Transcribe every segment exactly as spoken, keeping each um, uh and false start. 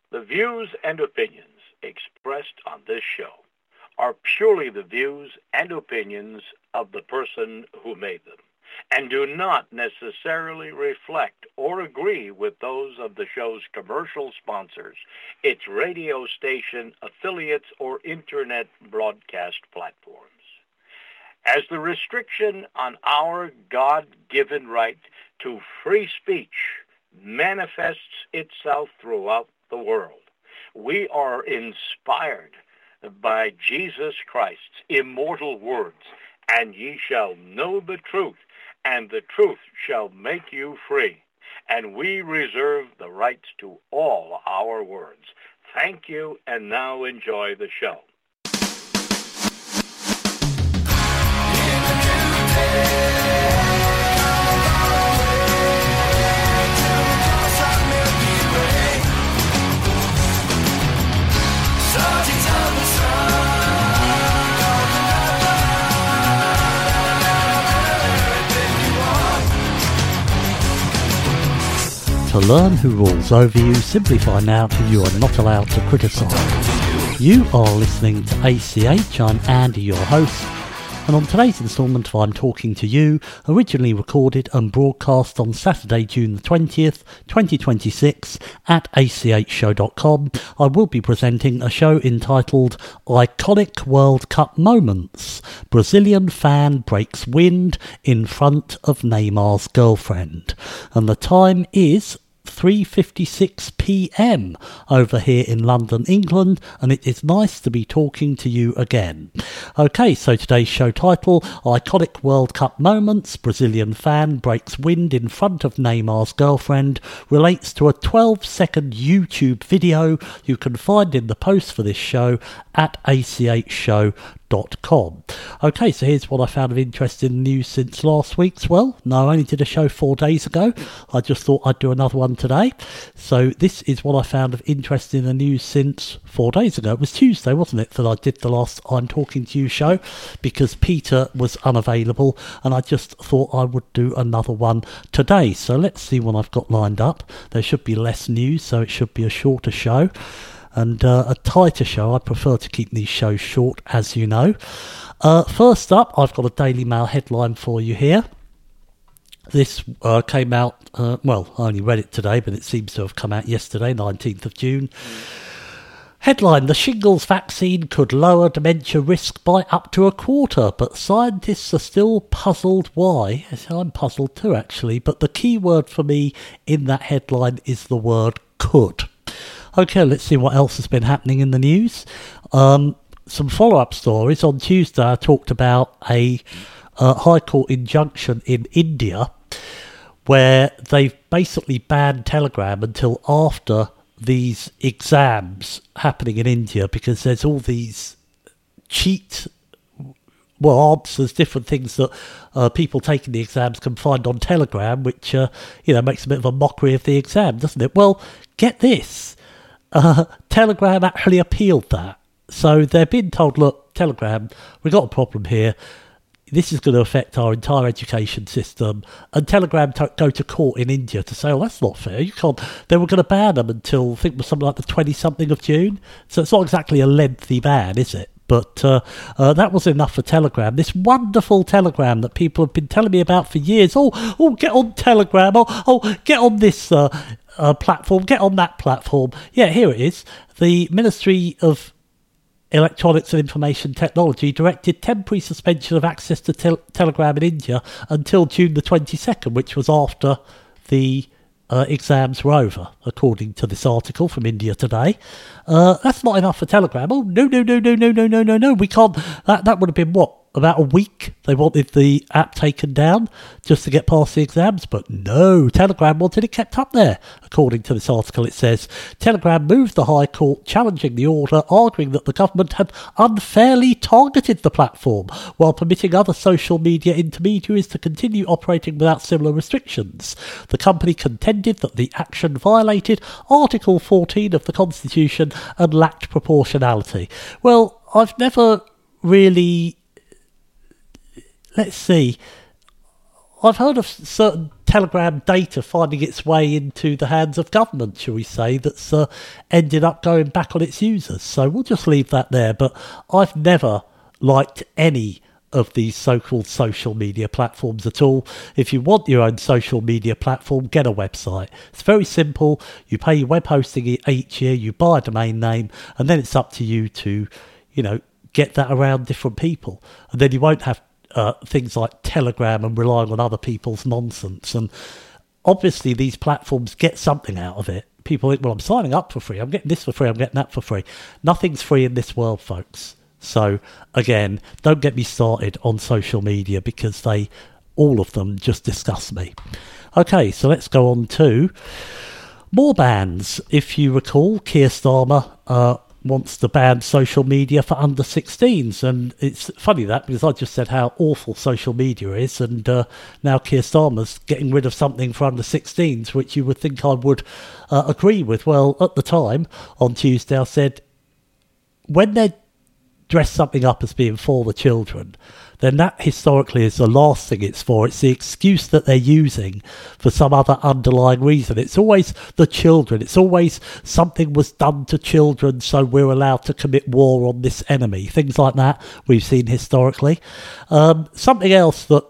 The views and opinions expressed on this show are purely the views and opinions of the person who made them, and do not necessarily reflect or agree with those of the show's commercial sponsors, its radio station affiliates, or internet broadcast platforms. As the restriction on our God-given right to free speech manifests itself throughout the world, we are inspired by Jesus Christ's immortal words, and ye shall know the truth, and the truth shall make you free. And we reserve the rights to all our words. Thank you, and now enjoy the show. To learn who rules over you, simply find out who you are not allowed to criticise. You are listening to A C H. I'm Andy, your host, and on today's instalment of I'm Talking to You, originally recorded and broadcast on Saturday, June the twentieth, twenty twenty-six at A C H show dot com, I will be presenting a show entitled Iconic World Cup Moments. Brazilian fan breaks wind in front of Neymar's girlfriend. And the time is three fifty-six p.m. over here in London, England, and it is nice to be talking to you again. Okay, so today's show title, Iconic World Cup Moments, Brazilian fan breaks wind in front of Neymar's girlfriend, relates to a twelve second YouTube video you can find in the post for this show at A C H show dot com. Okay, so here's what I found of interest in the news since last week's. Well, no, I only did a show four days ago. I just thought I'd do another one today. So this is what I found of interest in the news since four days ago. It was Tuesday, wasn't it, that I did the last I'm Talking to You show, because Peter was unavailable, and I just thought I would do another one today. So let's see what I've got lined up. There should be less news, so it should be a shorter show. And uh, a tighter show. I prefer to keep these shows short, as you know. Uh, first up, I've got a Daily Mail headline for you here. This uh, came out, uh, well, I only read it today, but it seems to have come out yesterday, nineteenth of June. Mm. Headline, the shingles vaccine could lower dementia risk by up to a quarter, but scientists are still puzzled why. I'm puzzled too, actually, but the key word for me in that headline is the word could. Okay, let's see what else has been happening in the news. Um, some follow-up stories. On Tuesday, I talked about a uh, High Court injunction in India where they've basically banned Telegram until after these exams happening in India, because there's all these cheat well, answers, different things that uh, people taking the exams can find on Telegram, which, uh, you know, makes a bit of a mockery of the exam, doesn't it? Well, get this. Uh, Telegram actually appealed that. So they're being told, look, Telegram, we've got a problem here. This is going to affect our entire education system. And Telegram to- go to court in India to say, oh, that's not fair. You can't. They were going to ban them until, I think it was something like the twenty-something of June. So it's not exactly a lengthy ban, is it? But uh, uh, that was enough for Telegram. This wonderful Telegram that people have been telling me about for years. Oh, oh, get on Telegram. Oh, oh, get on this uh, uh, platform. Get on that platform. Yeah, here it is. The Ministry of Electronics and Information Technology directed temporary suspension of access to tel- Telegram in India until June the twenty-second, which was after the Uh, exams were over, according to this article from India Today. Uh, that's not enough for Telegram. Oh, no, no, no, no, no, no, no, no, no. We can't. That, that would have been, what, about a week? They wanted the app taken down just to get past the exams. But no, Telegram wanted it kept up there. According to this article, it says, Telegram moved the High Court challenging the order, arguing that the government had unfairly targeted the platform while permitting other social media intermediaries to continue operating without similar restrictions. The company contended that the action violated Article fourteen of the Constitution and lacked proportionality. Well, I've never really... Let's see. I've heard of certain Telegram data finding its way into the hands of government, shall we say, that's uh, ended up going back on its users. So we'll just leave that there. But I've never liked any of these so-called social media platforms at all. If you want your own social media platform, get a website. It's very simple. You pay your web hosting each year, you buy a domain name, and then it's up to you to, you know, get that around different people. And then you won't have uh, things like Telegram and relying on other people's nonsense. And obviously these platforms get something out of it. People think, well, I'm signing up for free. I'm getting this for free. I'm getting that for free. Nothing's free in this world, folks. So, again, don't get me started on social media because they, all of them, just disgust me. Okay, so let's go on to more bans. If you recall, Keir Starmer uh, wants to ban social media for under sixteens. And it's funny that, because I just said how awful social media is, and uh, now Keir Starmer's getting rid of something for under sixteens, which you would think I would uh, agree with. Well, at the time, on Tuesday, I said, when they're dress something up as being for the children, then that historically is the last thing it's for. It's the excuse that they're using for some other underlying reason. It's always the children. It's always something was done to children, so we're allowed to commit war on this enemy. Things like that we've seen historically. Um, something else that,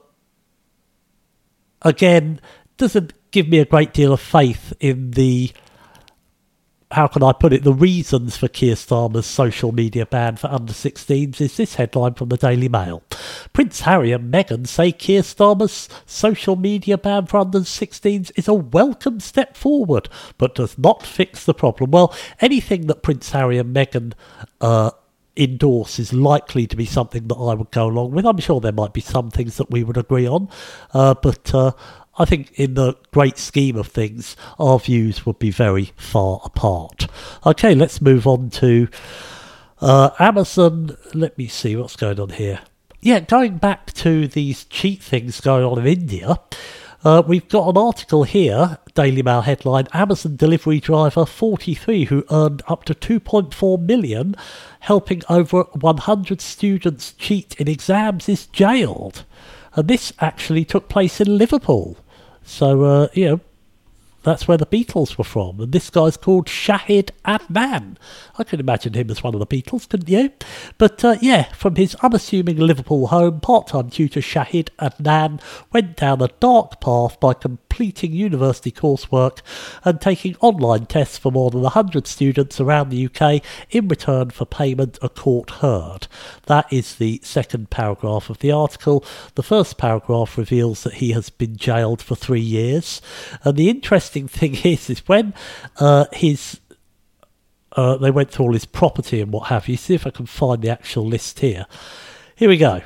again, doesn't give me a great deal of faith in the, how can I put it, the reasons for Keir Starmer's social media ban for under sixteens is this headline from the Daily Mail. Prince Harry and Meghan say Keir Starmer's social media ban for under sixteens is a welcome step forward, but does not fix the problem. Well, anything that Prince Harry and Meghan uh, endorse is likely to be something that I would go along with. I'm sure there might be some things that we would agree on, uh, but uh, I think in the great scheme of things, our views would be very far apart. Okay, let's move on to uh, Amazon. Let me see what's going on here. Yeah, going back to these cheat things going on in India, uh, we've got an article here, Daily Mail headline, Amazon delivery driver forty-three who earned up to two point four million helping over one hundred students cheat in exams is jailed. And this actually took place in Liverpool. So, uh, you know, that's where the Beatles were from. And this guy's called Shahid Adnan. I could imagine him as one of the Beatles, couldn't you? But, uh, yeah, from his unassuming Liverpool home, part-time tutor Shahid Adnan went down a dark path by completing university coursework and taking online tests for more than one hundred students around the U K in return for payment a court heard. That is the second paragraph of the article. The first paragraph reveals that he has been jailed for three years. And the interesting thing is, is when uh, his uh, they went through all his property and what have you. See if I can find the actual list here. Here we go.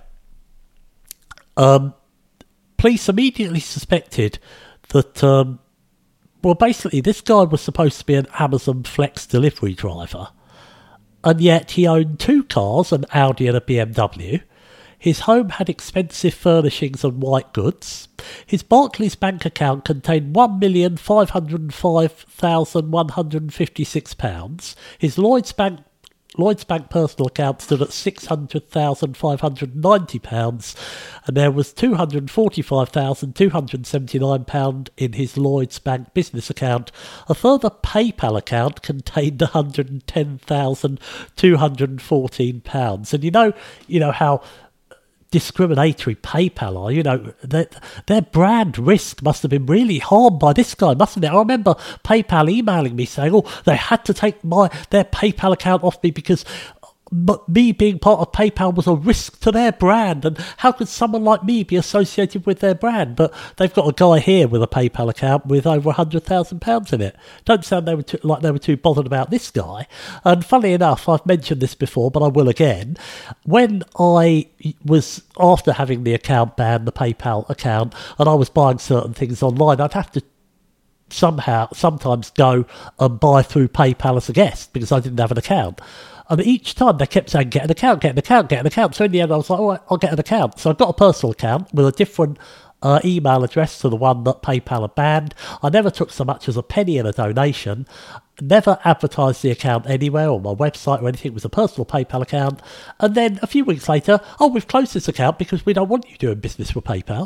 Um, police immediately suspected that, um, well, basically this guy was supposed to be an Amazon Flex delivery driver, and yet he owned two cars, an Audi and a B M W. His home had expensive furnishings and white goods. His Barclays bank account contained one million five hundred five thousand one hundred fifty-six pounds. His Lloyds Bank Lloyds Bank personal account stood at six hundred thousand five hundred ninety pounds, and there was two hundred forty-five thousand two hundred seventy-nine pounds in his Lloyds Bank business account. A further PayPal account contained one hundred ten thousand two hundred fourteen pounds. And you know, you know how discriminatory PayPal are, you know, their, their brand risk must have been really harmed by this guy, mustn't it? I remember PayPal emailing me saying, oh, they had to take my their PayPal account off me because me being part of PayPal was a risk to their brand, and how could someone like me be associated with their brand? But they've got a guy here with a PayPal account with over one hundred thousand pounds in it. Don't sound they were too, like they were too bothered about this guy. And funnily enough, I've mentioned this before, but I will again. When I was, after having the account banned, the PayPal account, and I was buying certain things online, I'd have to somehow sometimes go and buy through PayPal as a guest because I didn't have an account. And each time they kept saying, get an account, get an account, get an account. So in the end, I was like, all right, I'll get an account. So I got a personal account with a different uh, email address to the one that PayPal had banned. I never took so much as a penny in a donation. Never advertised the account anywhere on my website or anything. It was a personal PayPal account. And then a few weeks later, oh, we've closed this account because we don't want you doing business with PayPal.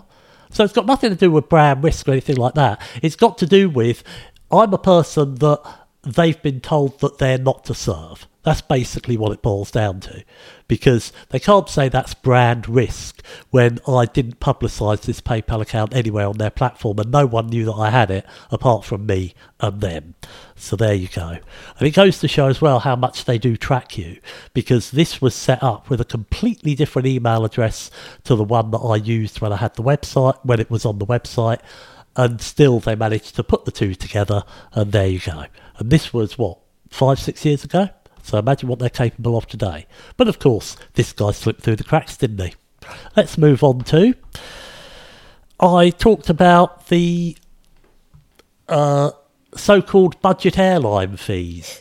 So it's got nothing to do with brand risk or anything like that. It's got to do with, I'm a person that they've been told that they're not to serve. That's basically what it boils down to, because they can't say that's brand risk when I didn't publicise this PayPal account anywhere on their platform and no one knew that I had it apart from me and them. So there you go. And it goes to show as well how much they do track you, because this was set up with a completely different email address to the one that I used when I had the website, when it was on the website, and still they managed to put the two together, and there you go. And this was, what, five, six years ago? So imagine what they're capable of today. But of course, this guy slipped through the cracks, didn't he? Let's move on to... I talked about the uh, so-called budget airline fees.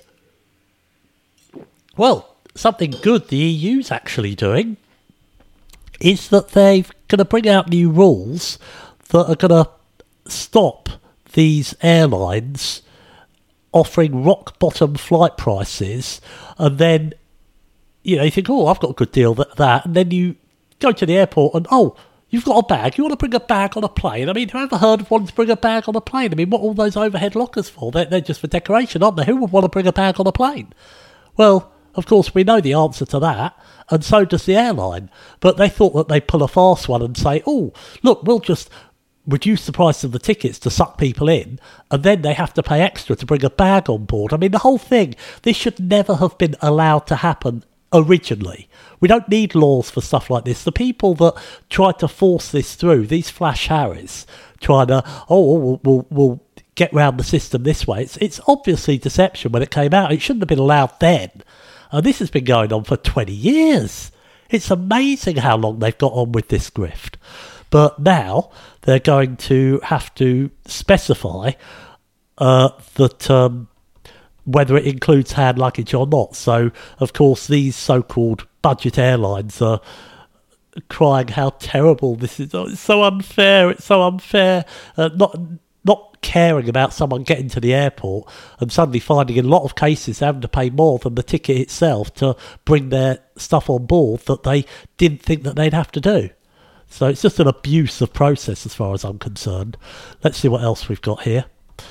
Well, something good the E U's actually doing is that they're going to bring out new rules that are going to stop these airlines offering rock-bottom flight prices, and then, you know, you think, oh, I've got a good deal that, that, and then you go to the airport and, oh, you've got a bag, you want to bring a bag on a plane? I mean, have you ever heard of wanting to bring a bag on a plane? I mean, what are all those overhead lockers for? They're, they're just for decoration, aren't they? Who would want to bring a bag on a plane? Well, of course, we know the answer to that, and so does the airline. But they thought that they'd pull a fast one and say, oh, look, we'll just reduce the price of the tickets to suck people in, and then they have to pay extra to bring a bag on board. I mean, the whole thing, this should never have been allowed to happen originally. We don't need laws for stuff like this. The people that tried to force this through, these Flash Harrys, trying to, oh, we'll, we'll, we'll get round the system this way, it's, it's obviously deception when it came out. It shouldn't have been allowed then. And this has been going on for twenty years. It's amazing how long they've got on with this grift. But now they're going to have to specify uh, that um, whether it includes hand luggage or not. So, of course, these so-called budget airlines are crying how terrible this is. Oh, it's so unfair. It's so unfair. Uh, not not caring about someone getting to the airport and suddenly finding in a lot of cases having to pay more than the ticket itself to bring their stuff on board that they didn't think that they'd have to do. So it's just an abuse of process as far as I'm concerned. Let's see what else we've got here.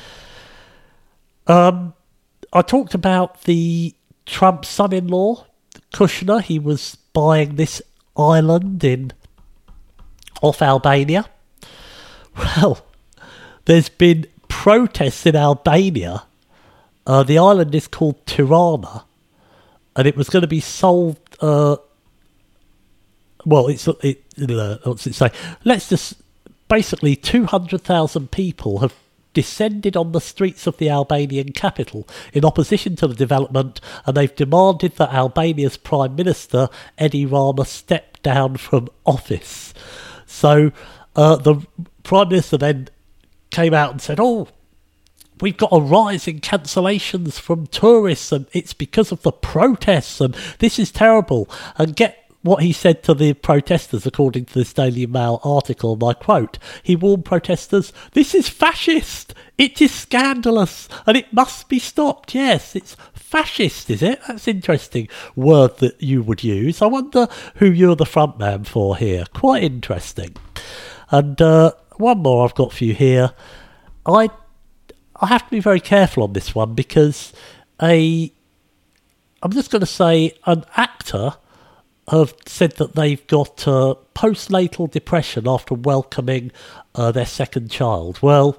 Um, I talked about the Trump son-in-law, Kushner. He was buying this island in off Albania. Well, there's been protests in Albania. Uh, the island is called Tirana, and it was going to be sold... Uh, Well, it's it, uh, what's it say? Let's just basically two hundred thousand people have descended on the streets of the Albanian capital in opposition to the development, and they've demanded that Albania's Prime Minister Edi Rama step down from office. So uh, the Prime Minister then came out and said, "Oh, we've got a rise in cancellations from tourists, and it's because of the protests, and this is terrible." And get what he said to the protesters, according to this Daily Mail article, and I quote, he warned protesters, "This is fascist, it is scandalous, and it must be stopped." Yes, it's fascist, is it? That's an interesting word that you would use. I wonder who you're the front man for here. Quite interesting. And uh, one more I've got for you here. I I have to be very careful on this one, because a I'm just going to say an actor have said that they've got uh, postnatal depression after welcoming uh, their second child. Well,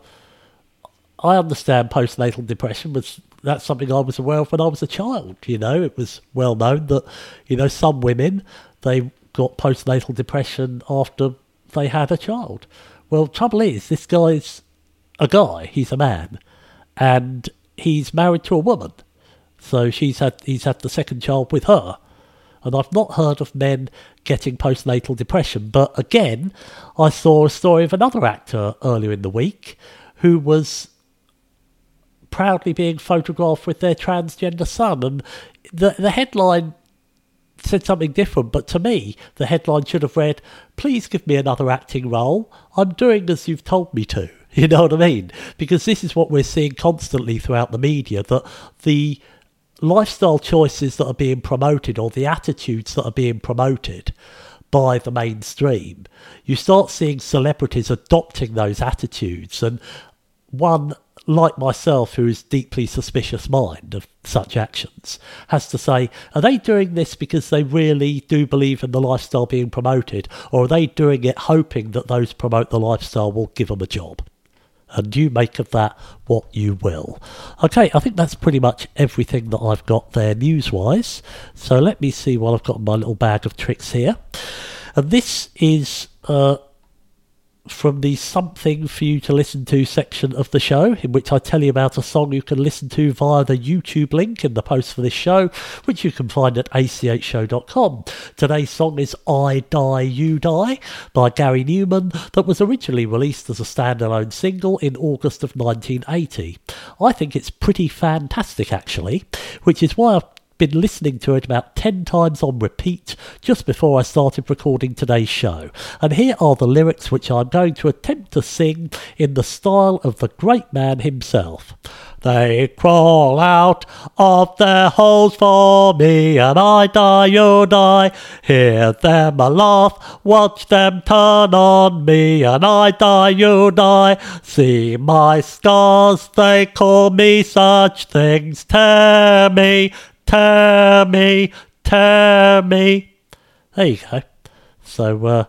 I understand postnatal depression, was that's something I was aware of when I was a child. You know, it was well known that, you know, some women, they got postnatal depression after they had a child. Well, trouble is, this guy's a guy, he's a man, and he's married to a woman. So she's had he's had the second child with her. And I've not heard of men getting postnatal depression. But again, I saw a story of another actor earlier in the week who was proudly being photographed with their transgender son. And the, the headline said something different, but to me, the headline should have read, "Please give me another acting role. I'm doing as you've told me to." You know what I mean? Because this is what we're seeing constantly throughout the media, that the lifestyle choices that are being promoted, or the attitudes that are being promoted by the mainstream, you start seeing celebrities adopting those attitudes. And one, like myself, who is deeply suspicious mind of such actions, has to say, are they doing this because they really do believe in the lifestyle being promoted, or are they doing it hoping that those promote the lifestyle will give them a job? And you make of that what you will. Okay, I think that's pretty much everything that I've got there news-wise. So let me see what I've got in my little bag of tricks here. And this is uh, from the Something For You To Listen To section of the show, in which I tell you about a song you can listen to via the YouTube link in the post for this show, which you can find at a c h show dot com. Today's song is I Die, You Die by Gary Newman, that was originally released as a standalone single in August of nineteen eighty. I think it's pretty fantastic, actually, which is why I've been listening to it about ten times on repeat just before I started recording today's show. And here are the lyrics, which I'm going to attempt to sing in the style of the great man himself. They crawl out of their holes for me, and I die, you die. Hear them a laugh, watch them turn on me, and I die, you die. See my scars, they call me such things. Tear me, tear me, tear me. There you go. So, uh,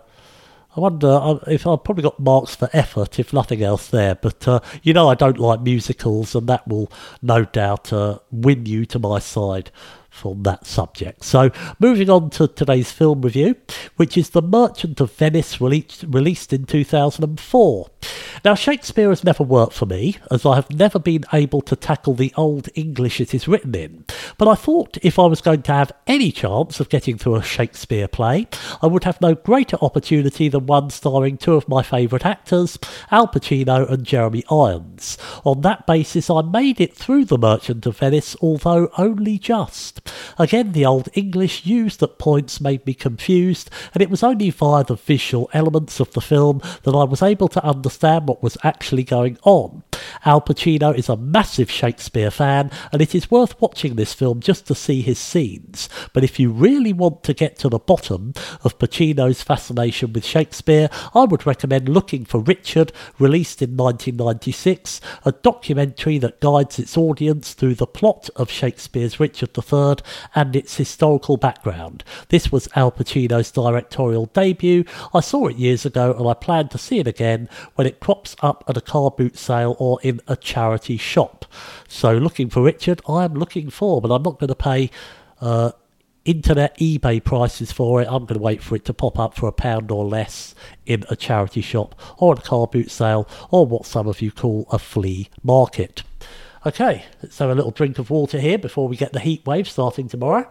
I wonder if I've probably got marks for effort, if nothing else there. But, uh, you know, I don't like musicals, and that will no doubt uh, win you to my side from that subject. So, moving on to today's film review, which is The Merchant of Venice, released, released in two thousand four. Now, Shakespeare has never worked for me, as I have never been able to tackle the Old English it is written in. But I thought if I was going to have any chance of getting through a Shakespeare play, I would have no greater opportunity than one starring two of my favourite actors, Al Pacino and Jeremy Irons. On that basis, I made it through The Merchant of Venice, although only just. Again, the Old English used at points made me confused, and it was only via the visual elements of the film that I was able to understand what was actually going on. Al Pacino is a massive Shakespeare fan, and it is worth watching this film just to see his scenes. But if you really want to get to the bottom of Pacino's fascination with Shakespeare, I would recommend looking for Richard, released in nineteen ninety-six, a documentary that guides its audience through the plot of Shakespeare's Richard the Third and its historical background. This was Al Pacino's directorial debut. I saw it years ago, and I plan to see it again when it crops up at a car boot sale or in a charity shop. So looking for Richard, I am looking for, but I'm not going to pay uh, internet eBay prices for it. I'm going to wait for it to pop up for a pound or less in a charity shop or at a car boot sale, or what some of you call a flea market. Okay, let's have a little drink of water here before we get the heat wave starting tomorrow.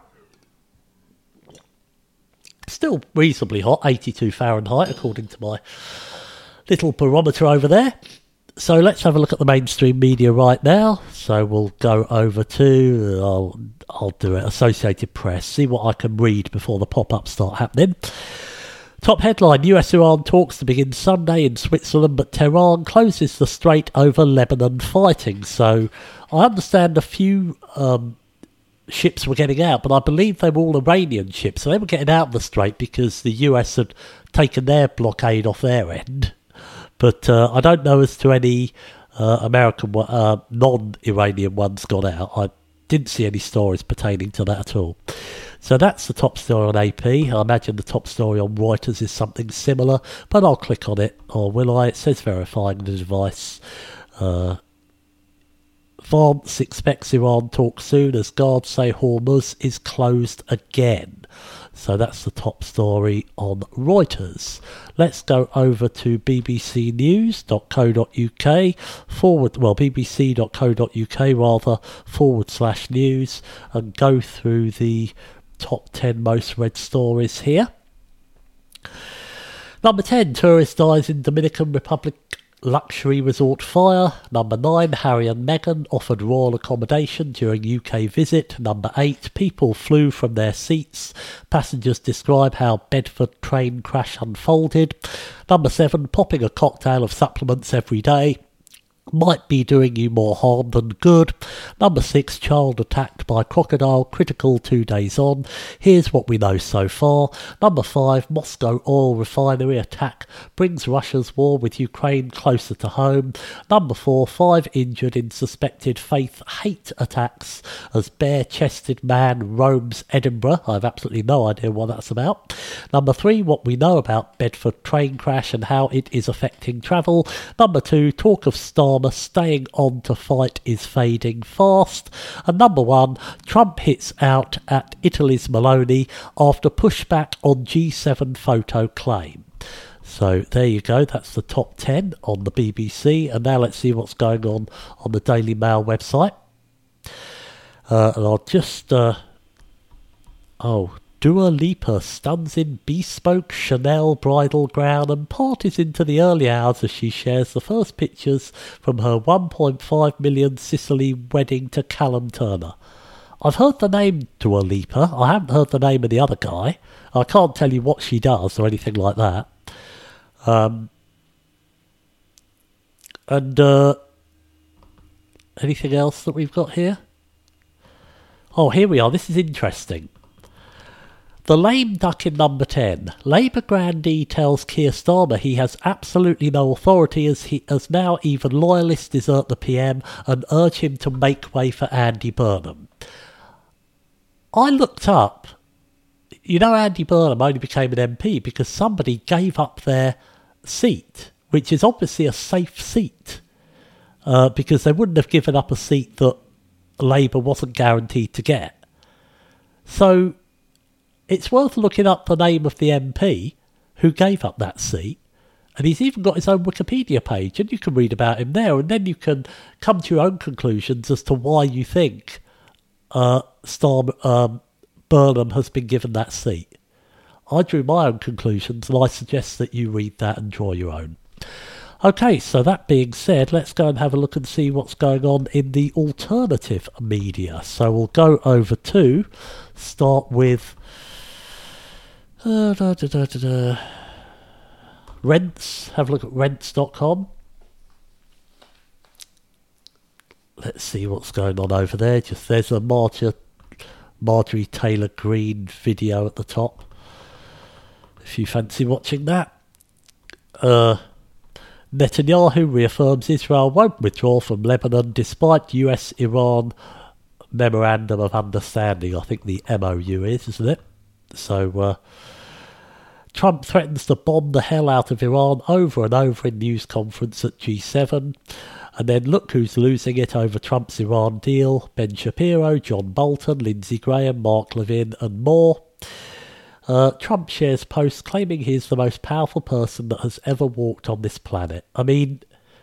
Still reasonably hot, eighty-two Fahrenheit according to my little barometer over there. So let's have a look at the mainstream media right now. So we'll go over to, I'll, I'll do it, Associated Press, see what I can read before the pop-ups start happening. Top headline, U S Iran talks to begin Sunday in Switzerland, but Tehran closes the strait over Lebanon fighting. So I understand a few um, ships were getting out, but I believe they were all Iranian ships. So they were getting out of the strait because the U S had taken their blockade off their end. But uh, I don't know as to any uh, American, uh, non-Iranian ones got out. I didn't see any stories pertaining to that at all. So that's the top story on A P. I imagine the top story on Reuters is something similar, but I'll click on it, or will I? It says verifying the device. Uh, France expects Iran talk soon as guards say Hormuz is closed again. So that's the top story on Reuters. Let's go over to b b c news dot co dot u k forward, well, b b c dot co dot u k rather, forward slash news, and go through the top ten most read stories here. Number ten, tourist dies in Dominican Republic luxury resort fire. Number nine, Harry and Meghan offered royal accommodation during U K visit. Number eight, people flew from their seats. Passengers describe how Bedford train crash unfolded. Number seven, popping a cocktail of supplements every day. might be doing you more harm than good. Number six, child attacked by crocodile, critical two days on. Here's what we know so far. Number five, Moscow oil refinery attack brings Russia's war with Ukraine closer to home. Number four, five injured in suspected faith hate attacks as bare-chested man roams Edinburgh. I have absolutely no idea what that's about. Number three, what we know about Bedford train crash and how it is affecting travel. Number two, talk of Starmer staying on to fight is fading fast. And number one, Trump hits out at Italy's Meloni after pushback on G seven photo claim. So there you go, that's the top ten on the B B C. And now let's see what's going on on the Daily Mail website. Uh, and I'll just... Uh, oh... Dua Lipa stuns in bespoke Chanel bridal gown and parties into the early hours as she shares the first pictures from her one point five million Sicily wedding to Callum Turner. I've heard the name Dua Lipa. I haven't heard the name of the other guy. I can't tell you what she does or anything like that. Um, and uh, anything else that we've got here? Oh, here we are. This is interesting. The lame duck in number ten. Labour grandee tells Keir Starmer he has absolutely no authority as he as now even loyalists desert the P M and urge him to make way for Andy Burnham. I looked up, you know, Andy Burnham only became an M P because somebody gave up their seat, which is obviously a safe seat, uh, because they wouldn't have given up a seat that Labour wasn't guaranteed to get. So it's worth looking up the name of the M P who gave up that seat, and he's even got his own Wikipedia page, and you can read about him there, and then you can come to your own conclusions as to why you think uh, Star, um, Burnham has been given that seat. I drew my own conclusions, and I suggest that you read that and draw your own. Okay, so that being said, let's go and have a look and see what's going on in the alternative media. So we'll go over to, start with Uh, da, da, da, da, da. Rents. Have a look at rents dot com. Let's see what's going on over there. Just there's a Marjorie, Marjorie Taylor Greene video at the top, if you fancy watching that. Uh, Netanyahu reaffirms Israel won't withdraw from Lebanon despite U S Iran Memorandum of Understanding. I think the M O U is, isn't it? So, uh, Trump threatens to bomb the hell out of Iran over and over in news conference at G seven. And then look who's losing it over Trump's Iran deal. Ben Shapiro, John Bolton, Lindsey Graham, Mark Levin and more. Uh, Trump shares posts claiming he's the most powerful person that has ever walked on this planet. I mean,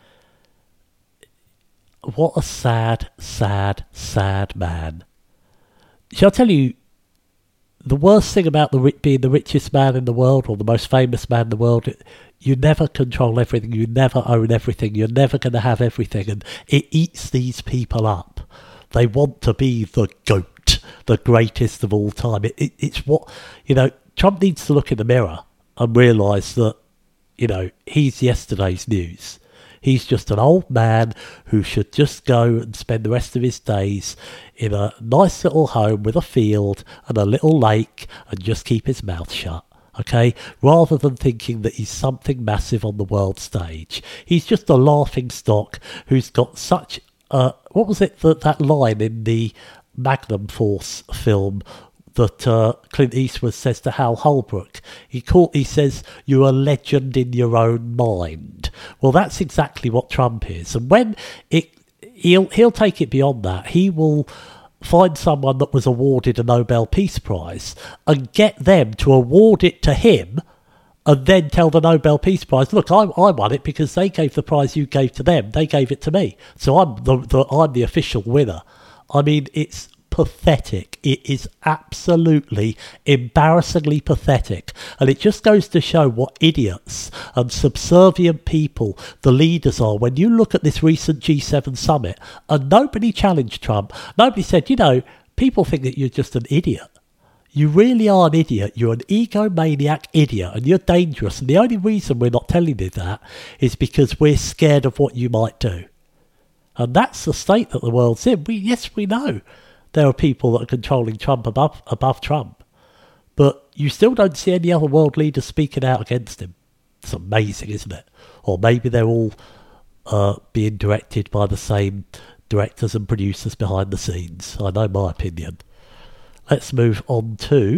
what a sad, sad, sad man. Shall I tell you, the worst thing about the being the richest man in the world or the most famous man in the world, you never control everything, you never own everything, you're never going to have everything, and it eats these people up. They want to be the GOAT, the greatest of all time. It, it, it's what, you know, Trump needs to look in the mirror and realise that, you know, he's yesterday's news. He's just an old man who should just go and spend the rest of his days in a nice little home with a field and a little lake and just keep his mouth shut, okay? Rather than thinking that he's something massive on the world stage. He's just a laughing stock who's got such... Uh, what was it, that, that line in the Magnum Force film that uh, Clint Eastwood says to Hal Holbrook? He call, he says, "You're a legend in your own mind." Well, that's exactly what Trump is. And when it, he'll he'll take it beyond that. He will find someone that was awarded a Nobel Peace Prize and get them to award it to him, and then tell the Nobel Peace Prize, "Look, I, I won it because they gave the prize you gave to them. They gave it to me, so I'm the, the I'm the official winner." I mean, it's pathetic. It is absolutely embarrassingly pathetic, and it just goes to show what idiots and subservient people the leaders are. When you look at this recent G seven summit, and nobody challenged Trump, nobody said, you know, people think that you're just an idiot. You really are an idiot. You're an egomaniac idiot, and you're dangerous. And the only reason we're not telling you that is because we're scared of what you might do. And that's the state that the world's in. We, yes, we know there are people that are controlling Trump above above Trump. But you still don't see any other world leaders speaking out against him. It's amazing, isn't it? Or maybe they're all uh, being directed by the same directors and producers behind the scenes. I know my opinion. Let's move on to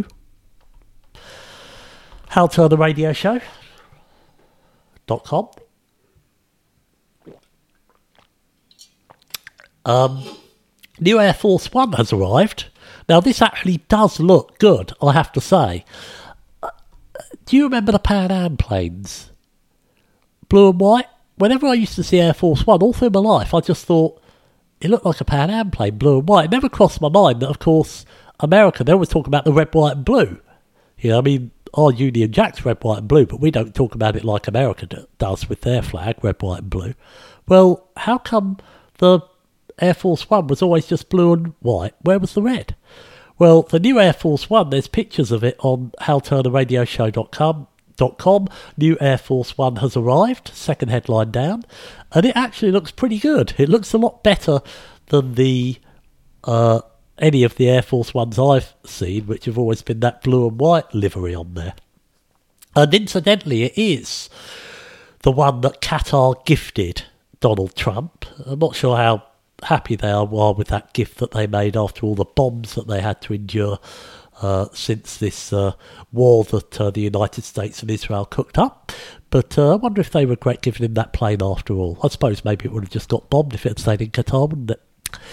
Hal Turner Radio Show dot com. Um, new Air Force One has arrived. Now, this actually does look good, I have to say. Uh, do you remember the Pan Am planes? Blue and white? Whenever I used to see Air Force One, all through my life, I just thought it looked like a Pan Am plane, blue and white. It never crossed my mind that, of course, America, they always talk about the red, white and blue. You know, I mean, our Union Jack's red, white and blue, but we don't talk about it like America does with their flag, red, white and blue. Well, how come the Air Force One was always just blue and white? Where was the red? Well, the new Air Force One, there's pictures of it on Hal Turner Radio Show dot com. New Air Force One has arrived, second headline down, and it actually looks pretty good. It looks a lot better than the uh, any of the Air Force Ones I've seen, which have always been that blue and white livery on there. And incidentally, it is the one that Qatar gifted Donald Trump. I'm not sure how happy they are with that gift that they made after all the bombs that they had to endure uh, since this uh, war that uh, the United States and Israel cooked up. But uh, I wonder if they regret giving him that plane after all. I suppose maybe it would have just got bombed if it had stayed in Qatar, wouldn't it?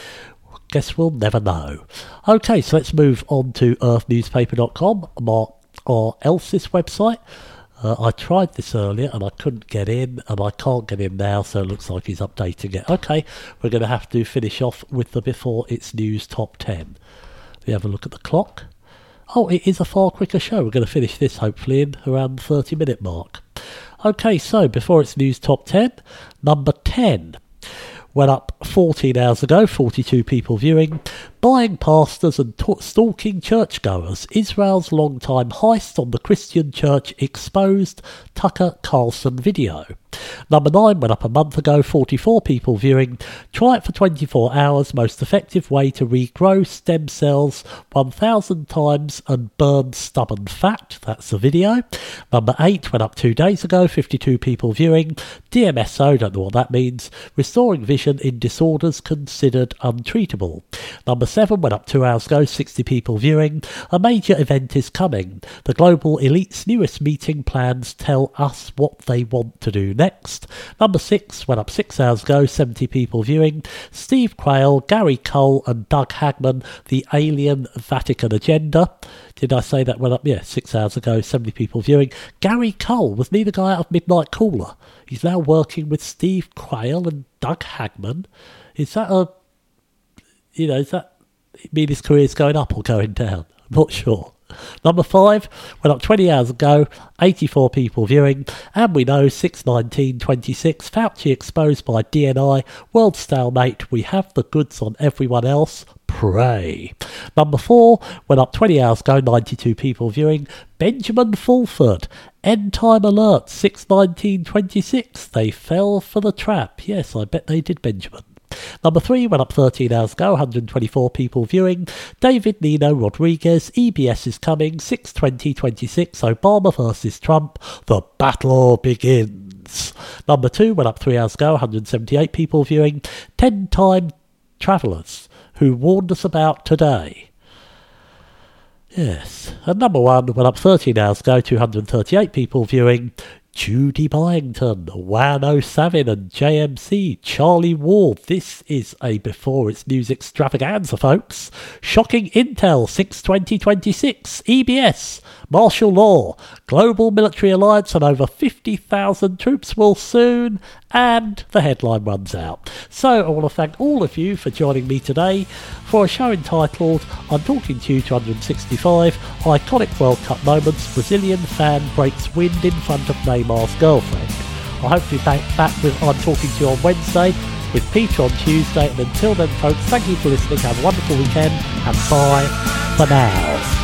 Guess we'll never know. Okay, so let's move on to earth newspaper dot com, Mark R. Els's website. Uh, I tried this earlier and I couldn't get in, and I can't get in now, so it looks like he's updating it. Okay, we're going to have to finish off with the Before It's News Top ten. We have a look at the clock. Oh, it is a far quicker show. We're going to finish this hopefully in around the thirty minute mark. Okay, so Before It's News Top ten, number ten. Went up fourteen hours ago, forty-two people viewing. Buying pastors and t- stalking churchgoers. Israel's long-time heist on the Christian church exposed. Tucker Carlson video. Number nine went up a month ago, forty-four people viewing. Try it for twenty-four hours. Most effective way to regrow stem cells one thousand times and burn stubborn fat. That's the video. Number eight went up two days ago, fifty-two people viewing. D M S O, don't know what that means. Restoring vision in disorders considered untreatable. Number seven went up two hours ago, sixty people viewing. A major event is coming. The global elite's newest meeting plans tell us what they want to do next. Number six went up six hours ago, seventy people viewing. Steve Quayle, Gary Cole and Doug Hagman, The Alien Vatican Agenda. Did I say that went up? Yeah, six hours ago, seventy people viewing. Gary Cole, wasn't he the guy out of Midnight Caller? He's now working with Steve Quayle and Doug Hagman. Is that a, you know, is that mean his career's going up or going down? I'm not sure. Number five went up twenty hours ago, eighty-four people viewing, and we know six nineteen twenty-six, Fauci exposed by D N I, world stalemate, we have the goods on everyone else, pray. Number four went up twenty hours ago, ninety-two people viewing, Benjamin Fulford, end time alert, six nineteen twenty-six, they fell for the trap. Yes, I bet they did, Benjamin. Number three went up thirteen hours ago, one hundred twenty-four people viewing. David Nino Rodriguez, E B S is coming, six twenty twenty-six, Obama versus Trump, the battle begins. Number two went up three hours ago, one hundred seventy-eight people viewing. ten-time travellers who warned us about today. Yes. And number one went up thirteen hours ago, two hundred thirty-eight people viewing. Judy Byington, Wano Savin and J M C, Charlie Ward. This is a Before It's News extravaganza, folks. Shocking intel, six twenty twenty-six, E B S, martial law, global military alliance and over fifty thousand troops will soon, and the headline runs out. So I want to thank all of you for joining me today for a show entitled I'm Talking to You two hundred sixty-five, Iconic World Cup Moments, Brazilian fan breaks wind in front of Neymar's girlfriend. I hope to be back, back with I'm Talking to You on Wednesday, with Peter on Tuesday, and until then folks, thank you for listening, have a wonderful weekend, and bye for now.